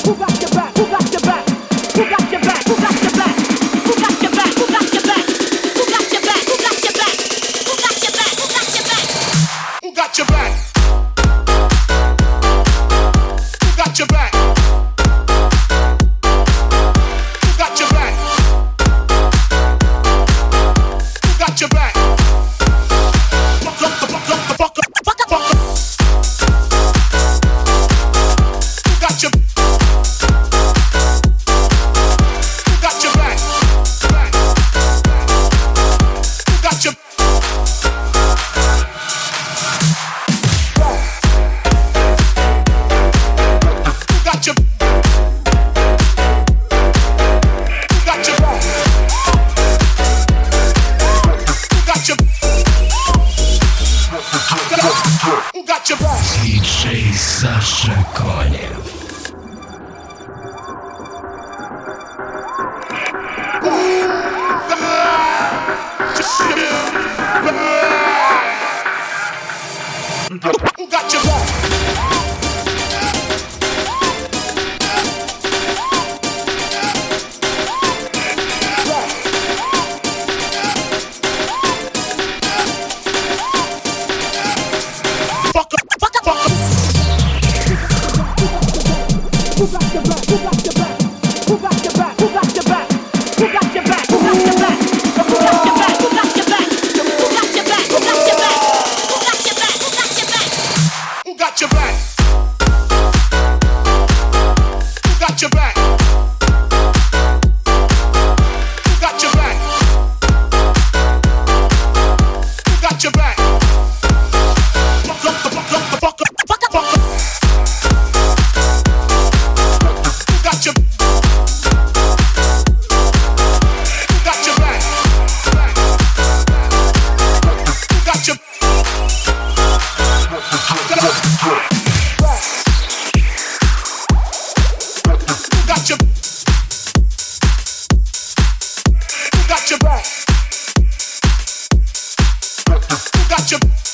Диджей Саша Конев. Got your back. Who got your back? Who got your back? Who got your back? Who got your back? Who got your back? Who got your back? Who got your back? Who got your back? Who got your back? Who got your back? Who got your back? Who got your back? Who got your back? Who got your back? Who got your back? Who got your back? Got your